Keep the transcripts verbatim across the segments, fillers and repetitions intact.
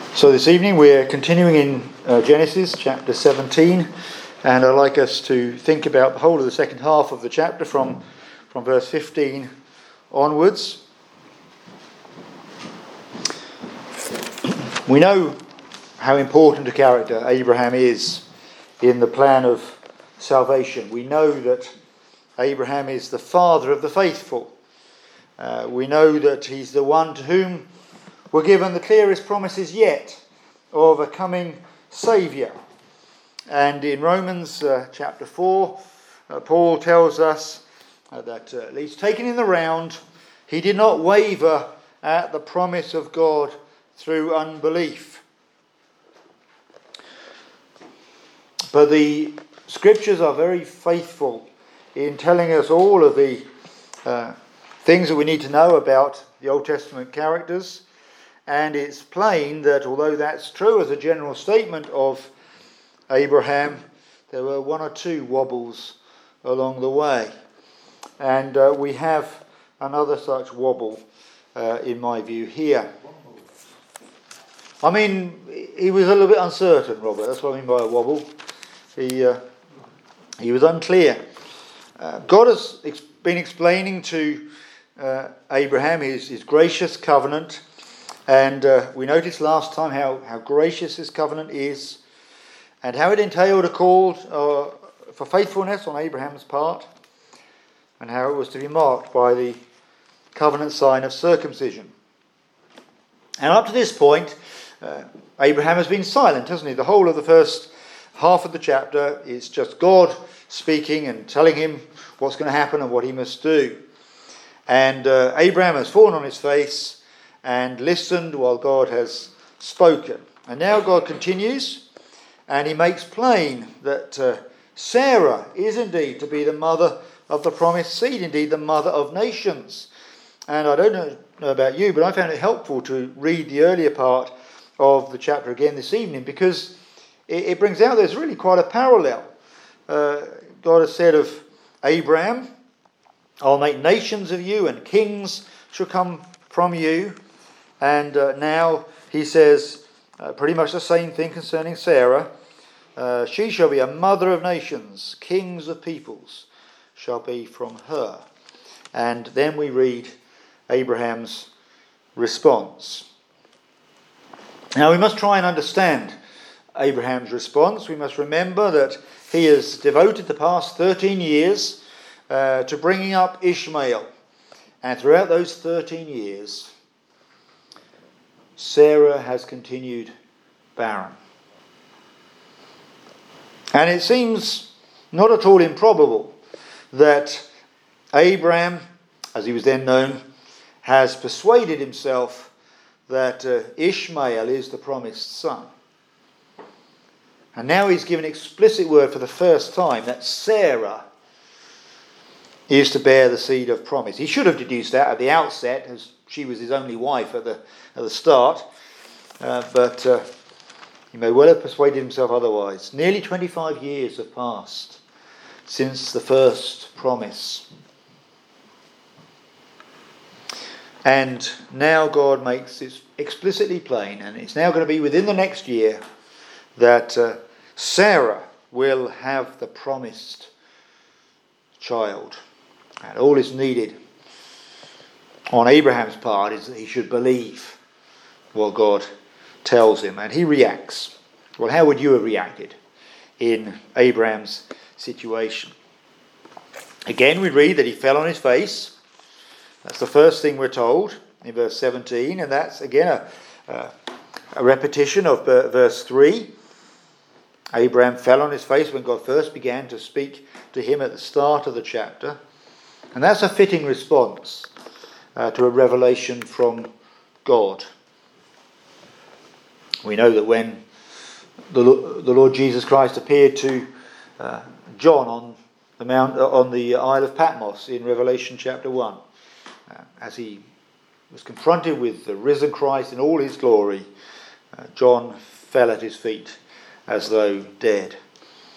So this evening we're continuing in uh, Genesis chapter seventeen, and I'd like us to think about the whole of the second half of the chapter from, from verse fifteen onwards. We know how important a character Abraham is in the plan of salvation. We know that Abraham is the father of the faithful. Uh, we know that he's the one to whom were given the clearest promises yet of a coming Saviour. And in Romans uh, chapter four, uh, Paul tells us uh, that, uh, at least taken in the round, he did not waver at the promise of God through unbelief. But the Scriptures are very faithful in telling us all of the uh, things that we need to know about the Old Testament characters. And it's plain that although that's true as a general statement of Abraham, there were one or two wobbles along the way. And uh, we have another such wobble, uh, in my view, here. I mean, he was a little bit uncertain, Robert. That's what I mean by a wobble. He, uh, he was unclear. Uh, God has ex- been explaining to uh, Abraham his, his gracious covenant. And uh, we noticed last time how, how gracious this covenant is and how it entailed a call uh, for faithfulness on Abraham's part and how it was to be marked by the covenant sign of circumcision. And up to this point, uh, Abraham has been silent, hasn't he? The whole of the first half of the chapter is just God speaking and telling him what's going to happen and what he must do. And uh, Abraham has fallen on his face and listened while God has spoken. And now God continues, and he makes plain that uh, Sarah is indeed to be the mother of the promised seed, indeed the mother of nations. And I don't know about you, but I found it helpful to read the earlier part of the chapter again this evening, because it, it brings out there's really quite a parallel. Uh, God has said of Abraham, I'll make nations of you, and kings shall come from you. And uh, now he says uh, pretty much the same thing concerning Sarah. Uh, she shall be a mother of nations, kings of peoples shall be from her. And then we read Abraham's response. Now we must try and understand Abraham's response. We must remember that he has devoted the past thirteen years uh, to bringing up Ishmael. And throughout those thirteen years, Sarah has continued barren. And it seems not at all improbable that Abraham, as he was then known, has persuaded himself that uh, Ishmael is the promised son. And now he's given explicit word for the first time that Sarah is to bear the seed of promise. He should have deduced that at the outset, as she was his only wife at the at the start, uh, but uh, he may well have persuaded himself otherwise. Nearly twenty-five years have passed since the first promise. And now God makes it explicitly plain, and it's now going to be within the next year, that uh, Sarah will have the promised child. And all is needed on Abraham's part is that he should believe what God tells him. And he reacts. Well, how would you have reacted in Abraham's situation? Again, we read that he fell on his face. That's the first thing we're told in verse seventeen. And that's, again, a, a, a repetition of verse three. Abraham fell on his face when God first began to speak to him at the start of the chapter. And that's a fitting response uh, to a revelation from God. We know that when the, the Lord Jesus Christ appeared to uh, John on the mount uh, on the Isle of Patmos in Revelation chapter one, uh, as he was confronted with the risen Christ in all his glory, uh, John fell at his feet as though dead.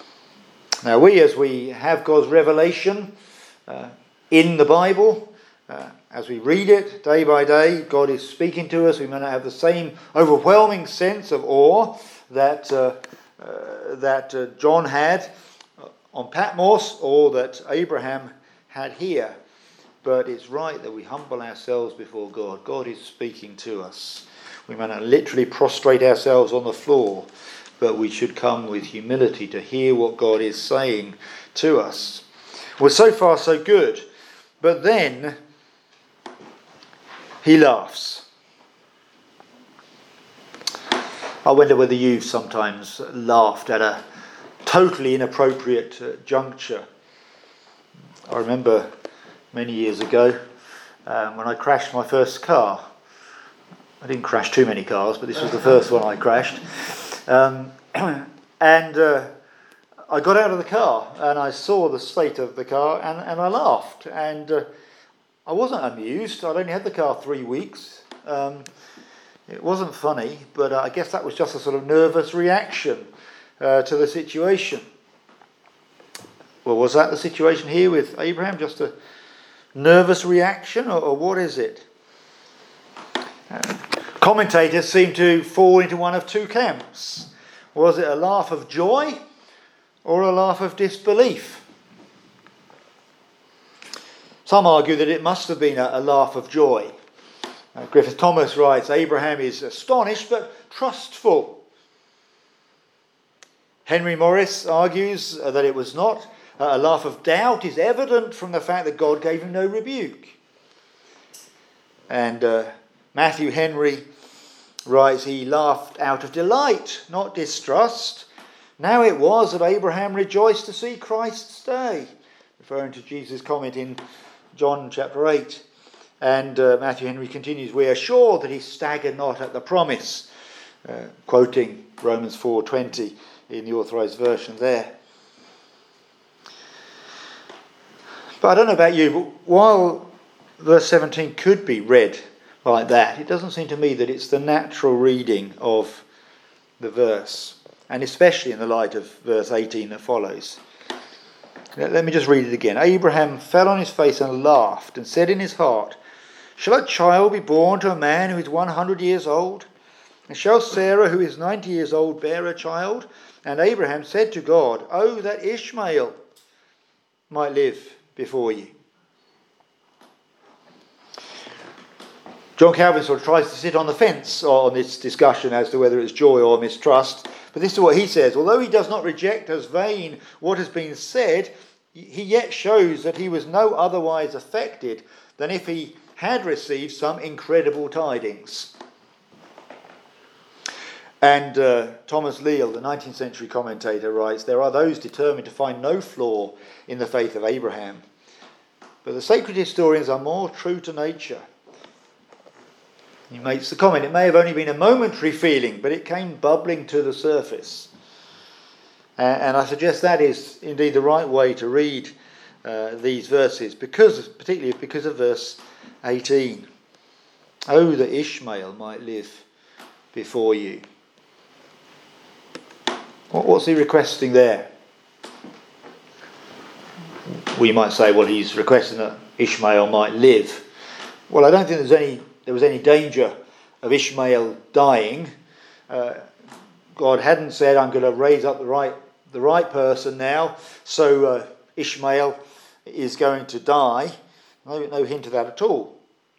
Now we, as we have God's revelation uh, in the Bible, Uh, as we read it day by day, God is speaking to us. We may not have the same overwhelming sense of awe that uh, uh, that uh, John had on Patmos or that Abraham had here. But it's right that we humble ourselves before God. God is speaking to us. We may not literally prostrate ourselves on the floor, but we should come with humility to hear what God is saying to us. Well, so far so good. But then he laughs. I wonder whether you've sometimes laughed at a totally inappropriate uh, juncture. I remember many years ago um, when I crashed my first car. I didn't crash too many cars, but this was the first one I crashed. Um, and uh, I got out of the car and I saw the state of the car and, and I laughed. And uh, I wasn't amused. I'd only had the car three weeks. Um, it wasn't funny, but uh, I guess that was just a sort of nervous reaction uh, to the situation. Well, was that the situation here with Abraham? Just a nervous reaction, or, or what is it? Uh, commentators seem to fall into one of two camps. Was it a laugh of joy or a laugh of disbelief? Some argue that it must have been a, a laugh of joy. Uh, Griffith Thomas writes, Abraham is astonished but trustful. Henry Morris argues uh, that it was not. Uh, a laugh of doubt is evident from the fact that God gave him no rebuke. And uh, Matthew Henry writes, he laughed out of delight, not distrust. Now it was that Abraham rejoiced to see Christ's day, referring to Jesus' comment in John chapter eight. And uh, Matthew Henry continues, we are sure that he staggered not at the promise, uh, quoting Romans four twenty in the authorised version there. But I don't know about you, but while verse seventeen could be read like that, it doesn't seem to me that it's the natural reading of the verse, and especially in the light of verse eighteen that follows. Let me just read it again. Abraham fell on his face and laughed and said in his heart, shall a child be born to a man who is one hundred years old? And shall Sarah, who is ninety years old, bear a child? And Abraham said to God, oh, that Ishmael might live before you. John Calvin sort of tries to sit on the fence on this discussion as to whether it's joy or mistrust. But this is what he says. Although he does not reject as vain what has been said, he yet shows that he was no otherwise affected than if he had received some incredible tidings. And uh, Thomas Leal, the nineteenth century commentator, writes, there are those determined to find no flaw in the faith of Abraham. But the sacred historians are more true to nature. He makes the comment, it may have only been a momentary feeling, but it came bubbling to the surface. And, and I suggest that is indeed the right way to read uh, these verses, because, particularly because of verse eighteen. Oh, that Ishmael might live before you. What, what's he requesting there? We might say, well, he's requesting that Ishmael might live. Well, I don't think there's any there was any danger of Ishmael dying. Uh, God hadn't said, I'm going to raise up the right the right person now, so uh, Ishmael is going to die. No, no hint of that at all.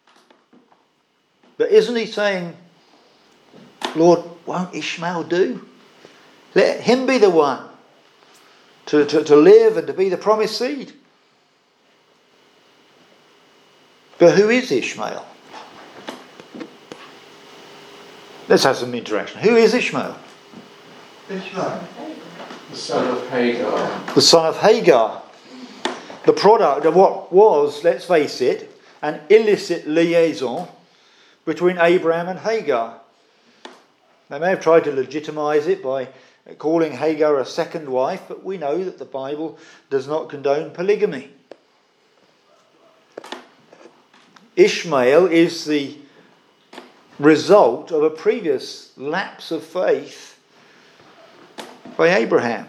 But isn't he saying, Lord, won't Ishmael do? Let him be the one to, to, to live and to be the promised seed. But who is Ishmael? Let's have some interaction. Who is Ishmael? Ishmael, the son of Hagar. The son of Hagar. The product of what was, let's face it, an illicit liaison between Abraham and Hagar. They may have tried to legitimise it by calling Hagar a second wife, but we know that the Bible does not condone polygamy. Ishmael is the result of a previous lapse of faith by Abraham.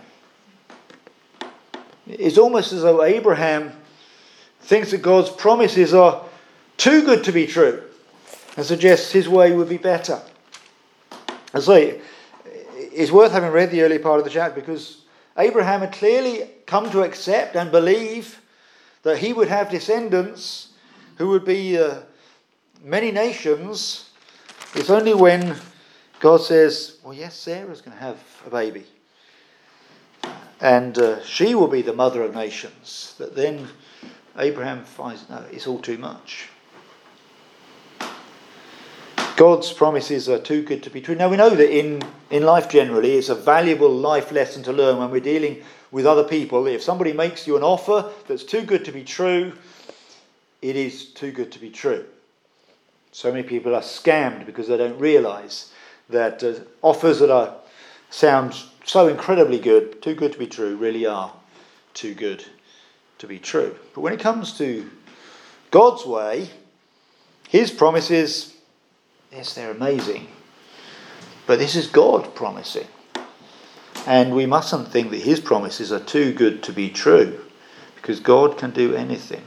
It's almost as though Abraham thinks that God's promises are too good to be true, and suggests his way would be better. I say, it's worth having read the early part of the chapter, because Abraham had clearly come to accept and believe that he would have descendants who would be uh, many nations. It's only when God says, well, yes, Sarah's going to have a baby, and uh, she will be the mother of nations, that then Abraham finds, no, it's all too much. God's promises are too good to be true. Now, we know that in, in life generally, it's a valuable life lesson to learn when we're dealing with other people. If somebody makes you an offer that's too good to be true, it is too good to be true. So many people are scammed because they don't realise that uh, offers that are sound so incredibly good, too good to be true, really are too good to be true. But when it comes to God's way, his promises, yes, they're amazing. But this is God promising. And we mustn't think that his promises are too good to be true, because God can do anything.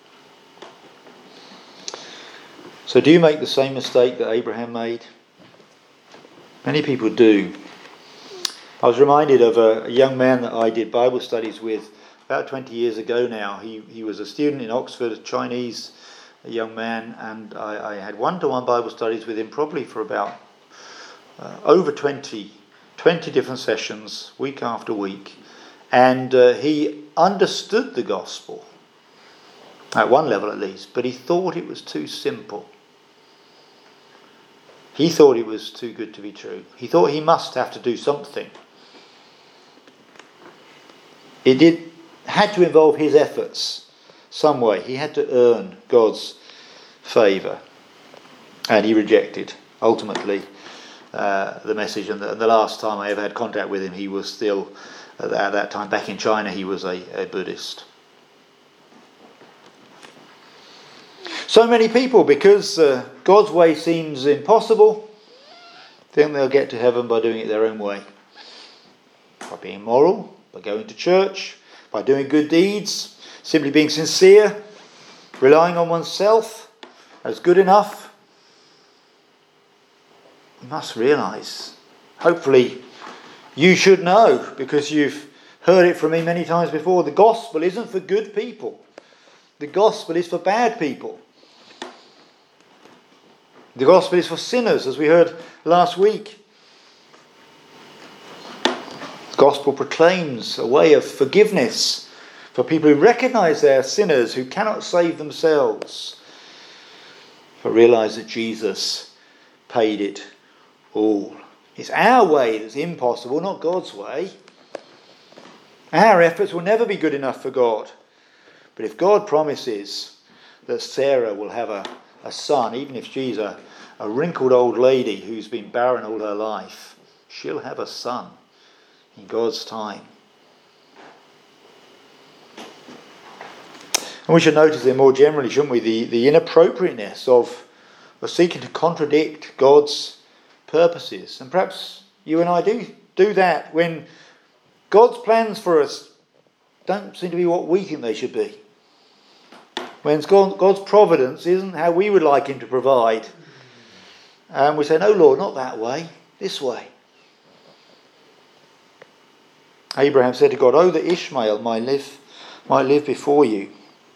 So do you make the same mistake that Abraham made? Many people do. I was reminded of a, a young man that I did Bible studies with about twenty years ago now. He he was a student in Oxford, a Chinese a young man, and I, I had one-to-one Bible studies with him probably for about uh, over twenty, twenty different sessions, week after week. And uh, he understood the gospel, at one level at least, but he thought it was too simple. He thought it was too good to be true. He thought he must have to do something. It did had to involve his efforts some way. He had to earn God's favour, and he rejected ultimately uh, the message. And the, and the last time I ever had contact with him, he was still at that time back in China. He was a, a Buddhist. So many people, because uh, God's way seems impossible, think they'll get to heaven by doing it their own way, by being moral, by going to church, by doing good deeds, simply being sincere, relying on oneself as good enough. You must realise, hopefully you should know, because you've heard it from me many times before, the gospel isn't for good people. The gospel is for bad people. The gospel is for sinners, as we heard last week. The gospel proclaims a way of forgiveness for people who recognise they're sinners, who cannot save themselves, but realise that Jesus paid it all. It's our way that's impossible, not God's way. Our efforts will never be good enough for God. But if God promises that Sarah will have a, a son, even if she's a, a wrinkled old lady who's been barren all her life, she'll have a son in God's time. And we should notice then more generally, shouldn't we, the, the inappropriateness of, of seeking to contradict God's purposes. And perhaps you and I do do that when God's plans for us don't seem to be what we think they should be. When God's providence isn't how we would like him to provide. And we say, no, Lord, not that way, this way. Abraham said to God, oh, that Ishmael might live, might live before you.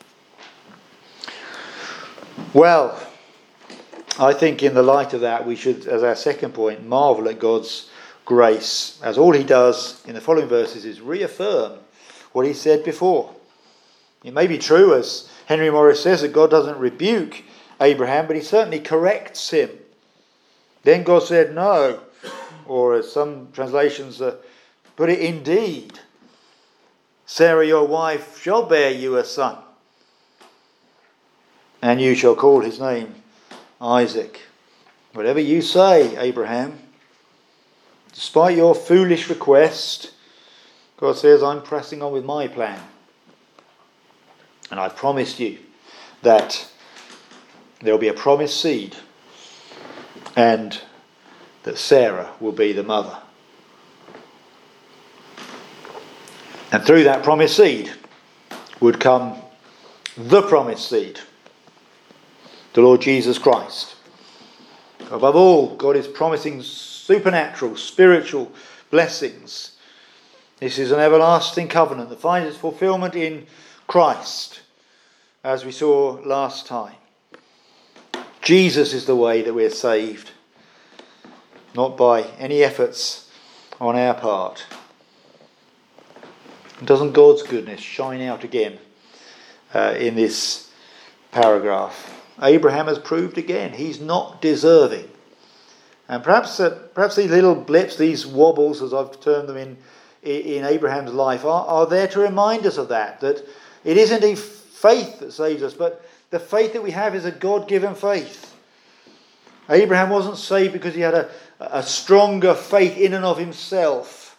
Well, I think in the light of that, we should, as our second point, marvel at God's grace, as all he does in the following verses is reaffirm what he said before. It may be true, as Henry Morris says, that God doesn't rebuke Abraham, but he certainly corrects him. Then God said, no, or as some translations uh, put it, indeed, Sarah your wife shall bear you a son, and you shall call his name Isaac. Whatever you say, Abraham, despite your foolish request, God says, I'm pressing on with my plan. And I promised you that there will be a promised seed and that Sarah will be the mother. And through that promised seed would come the promised seed, the Lord Jesus Christ. Above all, God is promising supernatural, spiritual blessings. This is an everlasting covenant that finds its fulfillment in Christ, as we saw last time. Jesus is the way that we're saved, not by any efforts on our part. Doesn't God's goodness shine out again uh, in this paragraph? Abraham has proved again he's not deserving. And perhaps uh, perhaps these little blips, these wobbles, as I've termed them in, in Abraham's life, are, are there to remind us of that, that it isn't a faith that saves us, but the faith that we have is a God-given faith. Abraham wasn't saved because he had a, a stronger faith in and of himself.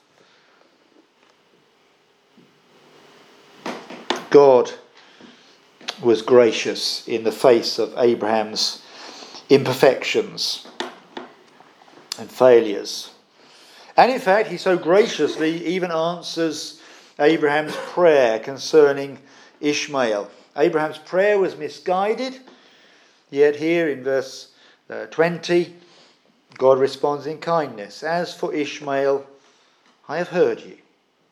God was gracious in the face of Abraham's imperfections and failures. And in fact, he so graciously even answers Abraham's prayer concerning Ishmael. Abraham's prayer was misguided, yet here in verse uh, twenty, God responds in kindness. As for Ishmael, I have heard you.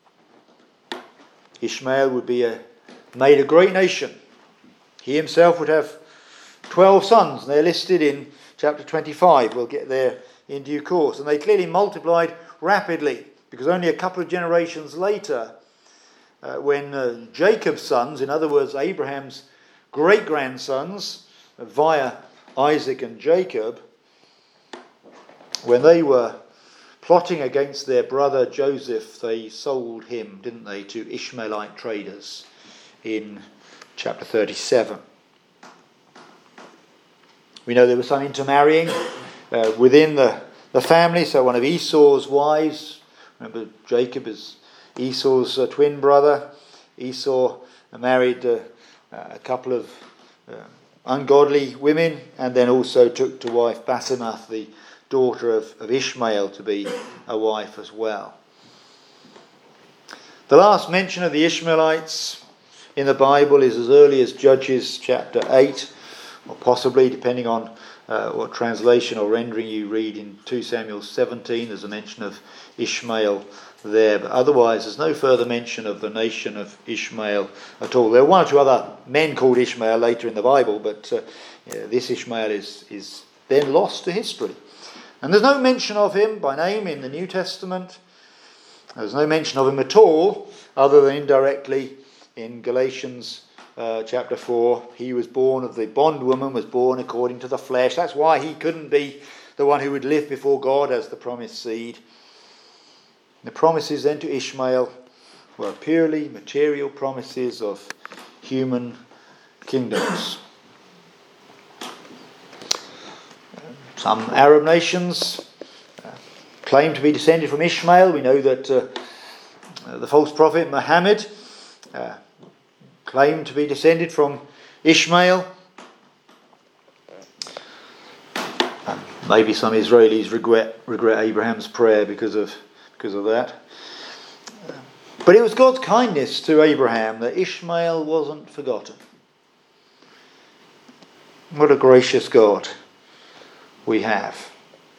Ishmael would be a, made a great nation. He himself would have twelve sons, and they're listed in chapter twenty-five. We'll get there in due course. And they clearly multiplied rapidly, because only a couple of generations later, uh, when uh, Jacob's sons, in other words Abraham's great-grandsons, uh, via Isaac and Jacob, when they were plotting against their brother Joseph, they sold him, didn't they, to Ishmaelite traders in chapter thirty-seven. We know there was some intermarrying uh, within the, the family. So one of Esau's wives, remember Jacob is Esau's uh, twin brother. Esau married uh, a couple of uh, ungodly women, and then also took to wife Basemath, the daughter of, of Ishmael, to be a wife as well. The last mention of the Ishmaelites in the Bible is as early as Judges chapter eight, or possibly, depending on uh, what translation or rendering you read, in two Samuel seventeen, there's a mention of Ishmael there. But otherwise, there's no further mention of the nation of Ishmael at all. There are one or two other men called Ishmael later in the Bible, but uh, yeah, this Ishmael is, is then lost to history. And there's no mention of him by name in the New Testament. There's no mention of him at all, other than indirectly in Galatians uh, chapter four. He was born of the bondwoman, was born according to the flesh. That's why he couldn't be the one who would live before God as the promised seed. The promises then to Ishmael were purely material promises of human kingdoms. Some Arab nations uh, claim to be descended from Ishmael. We know that uh, uh, the false prophet Muhammad uh, claimed to be descended from Ishmael. Um, maybe some Israelis regret regret Abraham's prayer because of because of that. But it was God's kindness to Abraham that Ishmael wasn't forgotten. What a gracious God we have.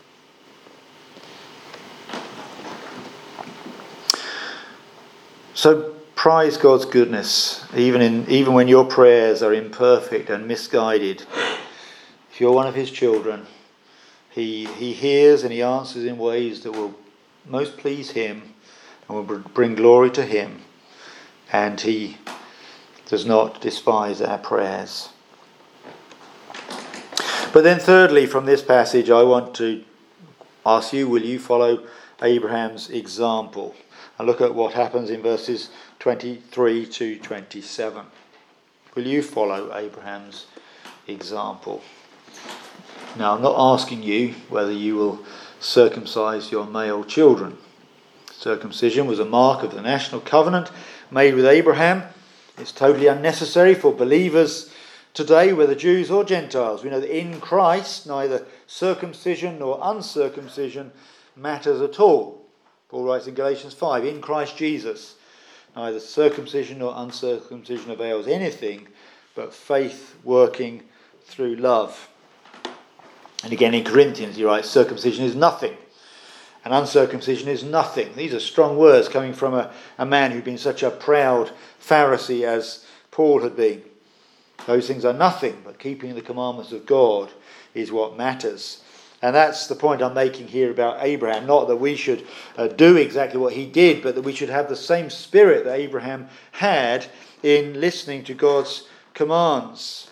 So prize God's goodness, even in even when your prayers are imperfect and misguided. If you're one of his children, he he hears and he answers in ways that will most please him and will bring glory to him, and he does not despise our prayers. But then thirdly, from this passage, I want to ask you, will you follow Abraham's example? And look at what happens in verses twenty-three to twenty-seven. Will you follow Abraham's example? Now, I'm not asking you whether you will circumcise your male children. Circumcision was a mark of the national covenant made with Abraham. It's totally unnecessary for believers today, whether Jews or Gentiles. We know that in Christ neither circumcision nor uncircumcision matters at all. Paul writes in Galatians five, in Christ Jesus neither circumcision nor uncircumcision avails anything, but faith working through love. And again in Corinthians he writes, circumcision is nothing, and uncircumcision is nothing. These are strong words coming from a, a man who'd been such a proud Pharisee as Paul had been. Those things are nothing, but keeping the commandments of God is what matters. And that's the point I'm making here about Abraham. Not that we should uh, do exactly what he did, but that we should have the same spirit that Abraham had in listening to God's commands.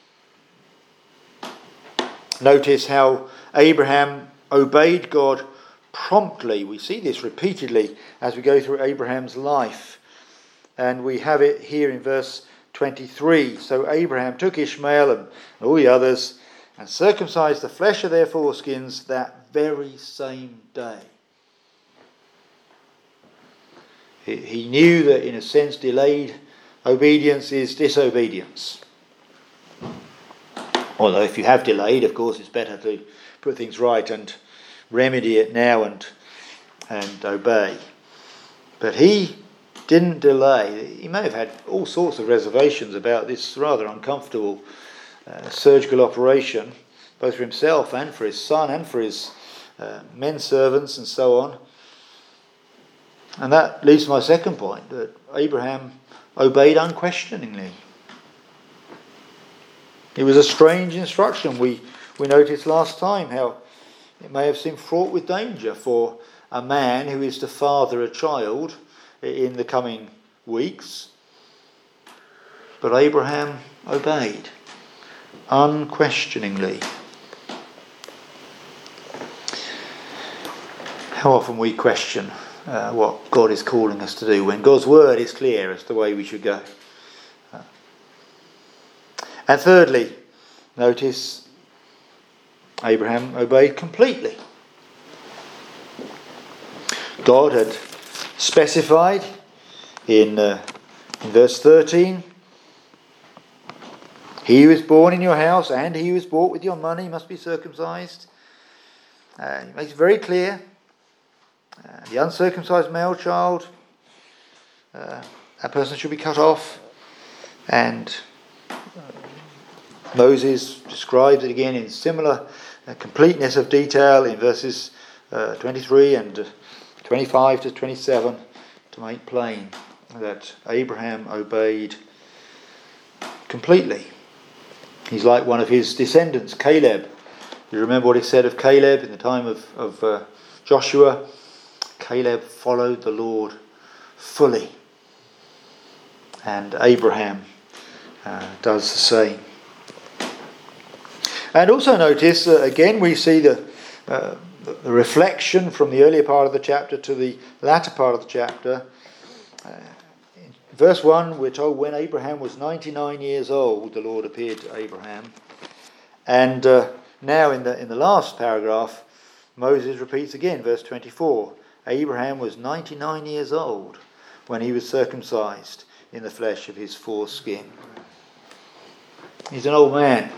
Notice how Abraham obeyed God promptly. We see this repeatedly as we go through Abraham's life. And we have it here in verse twenty-three. So Abraham took Ishmael and all the others and circumcised the flesh of their foreskins that very same day. He, he knew that in a sense delayed obedience is disobedience. Although if you have delayed, of course, it's better to put things right and remedy it now and and obey. But he didn't delay. He may have had all sorts of reservations about this rather uncomfortable uh, surgical operation, both for himself and for his son and for his uh, men servants and so on. And that leads to my second point, that Abraham obeyed unquestioningly. It was a strange instruction. We, we noticed last time how it may have seemed fraught with danger for a man who is to father a child in the coming weeks. But Abraham obeyed unquestioningly. How often we question uh, what God is calling us to do when God's word is clear as to the way we should go. Uh, and thirdly, notice Abraham obeyed completely. God had specified in, uh, in verse thirteen, he who is born in your house and he who is bought with your money must be circumcised. Uh, he makes it very clear. Uh, the uncircumcised male child, uh, that person should be cut off. And uh, Moses describes it again in similar uh, completeness of detail in verses uh, twenty-three and uh, twenty-five to twenty-seven to make plain that Abraham obeyed completely. He's like one of his descendants, Caleb. You remember what he said of Caleb in the time of, of uh, Joshua? Caleb followed the Lord fully. And Abraham uh, does the same. And also notice, uh, again, we see the, uh, the reflection from the earlier part of the chapter to the latter part of the chapter. Uh, in verse one, we're told when Abraham was ninety-nine years old, the Lord appeared to Abraham. And uh, now in the in the last paragraph, Moses repeats again, verse twenty-four. Abraham was ninety-nine years old when he was circumcised in the flesh of his foreskin. He's an old man.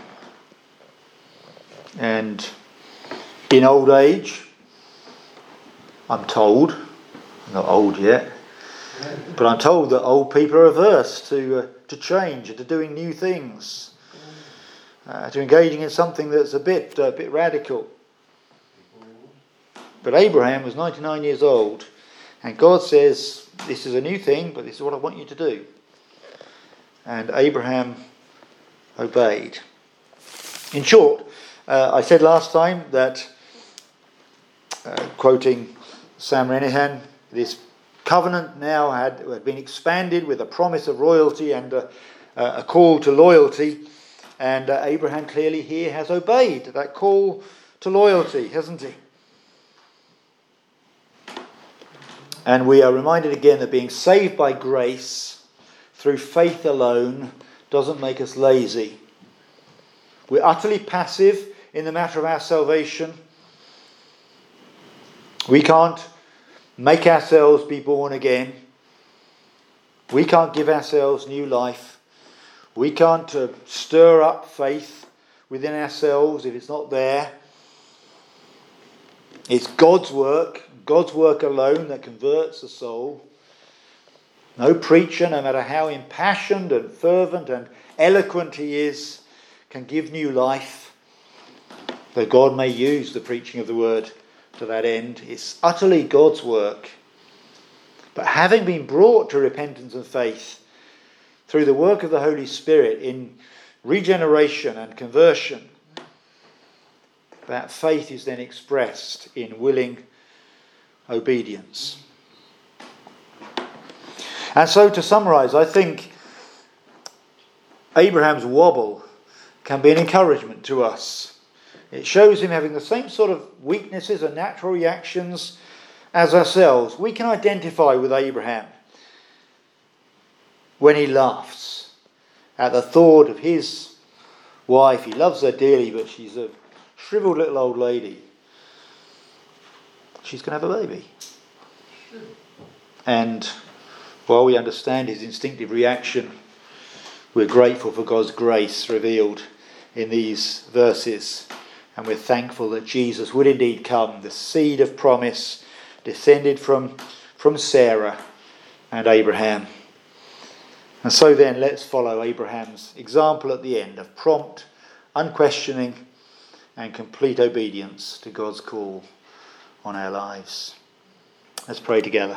And in old age, I'm told, I'm not old yet, but I'm told that old people are averse to uh, to change and to doing new things, uh, to engaging in something that's a bit a uh, bit radical. But Abraham was ninety-nine years old, and God says, this is a new thing, but this is what I want you to do. And Abraham obeyed. In short, uh, I said last time that, uh, quoting Sam Renihan, this covenant now had, had been expanded with a promise of royalty and a, a call to loyalty, and uh, Abraham clearly here has obeyed that call to loyalty, hasn't he? And we are reminded again that being saved by grace through faith alone doesn't make us lazy. We're utterly passive in the matter of our salvation. We can't make ourselves be born again. We can't give ourselves new life. We can't uh, stir up faith within ourselves if it's not there. It's God's work, God's work alone that converts the soul. No preacher, no matter how impassioned and fervent and eloquent he is, can give new life, though God may use the preaching of the word to that end. It's utterly God's work. But having been brought to repentance and faith through the work of the Holy Spirit in regeneration and conversion, that faith is then expressed in willing obedience. And so, to summarise, I think Abraham's wobble can be an encouragement to us. It shows him having the same sort of weaknesses and natural reactions as ourselves. We can identify with Abraham when he laughs at the thought of his wife. He loves her dearly, but she's a shriveled little old lady. She's going to have a baby. And while we understand his instinctive reaction, we're grateful for God's grace revealed in these verses. And we're thankful that Jesus would indeed come, the seed of promise, descended from, from Sarah and Abraham. And so then, let's follow Abraham's example at the end of prompt, unquestioning, and complete obedience to God's call on our lives. Let's pray together.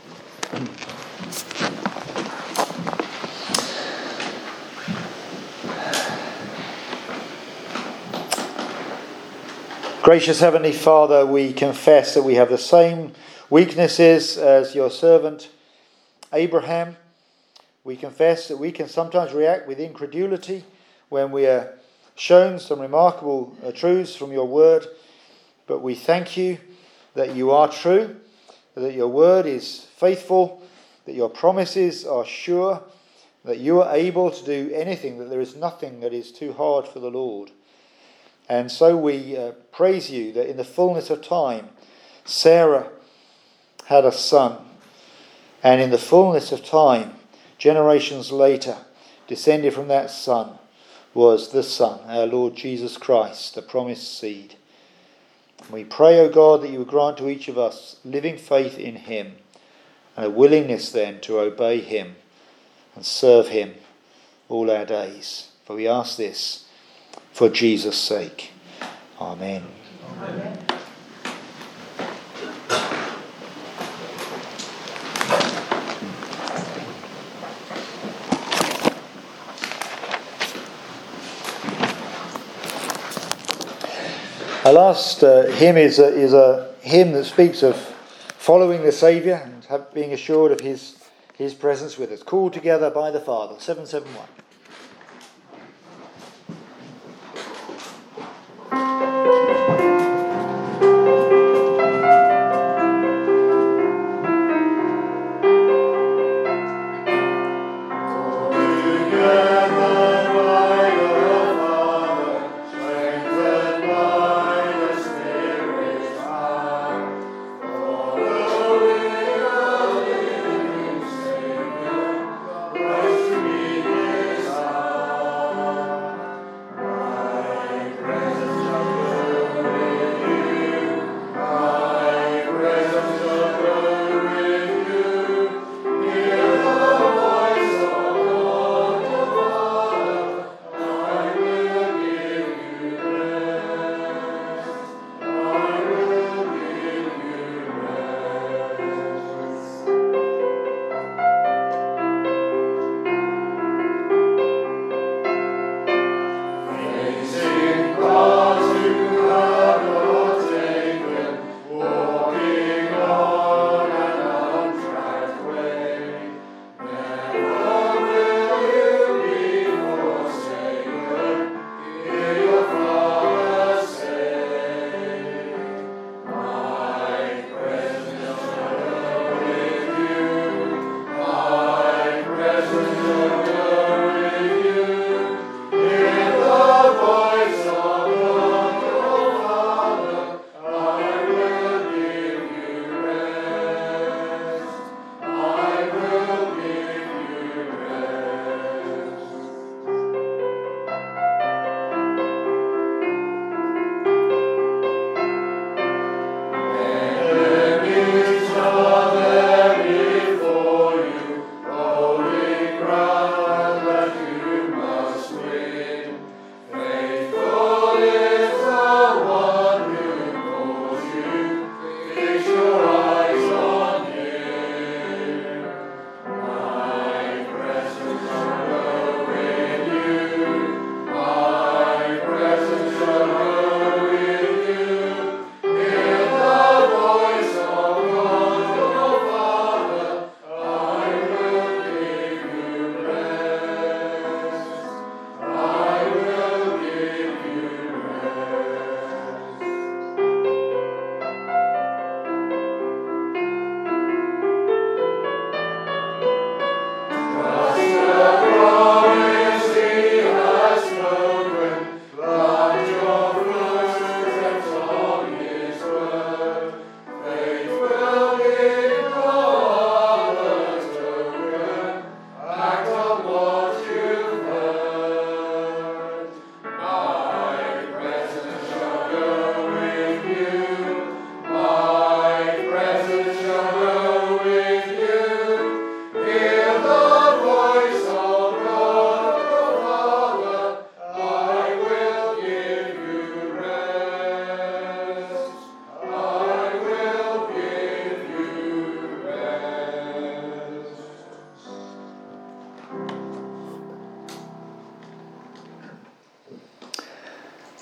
Gracious Heavenly Father, we confess that we have the same weaknesses as your servant Abraham. We confess that we can sometimes react with incredulity when we are shown some remarkable uh, truths from your word. But we thank you that you are true, that your word is faithful, that your promises are sure, that you are able to do anything, that there is nothing that is too hard for the Lord. And so we uh, praise you that in the fullness of time, Sarah had a son. And in the fullness of time, generations later, descended from that son was the Son, our Lord Jesus Christ, the promised seed. We pray, O God, that you would grant to each of us living faith in him and a willingness then to obey him and serve him all our days. For we ask this for Jesus' sake. Amen. Amen. Our last uh, hymn is a, is a hymn that speaks of following the Saviour and have, being assured of his, his presence with us. Called together by the Father, seven seven one. Yes.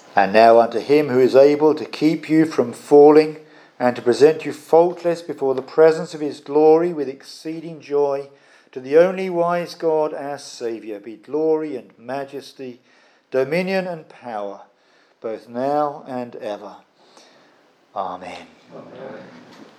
And now unto him who is able to keep you from falling, and to present you faultless before the presence of his glory with exceeding joy, to the only wise God our Saviour, be glory and majesty, dominion and power, both now and ever. Amen. Amen.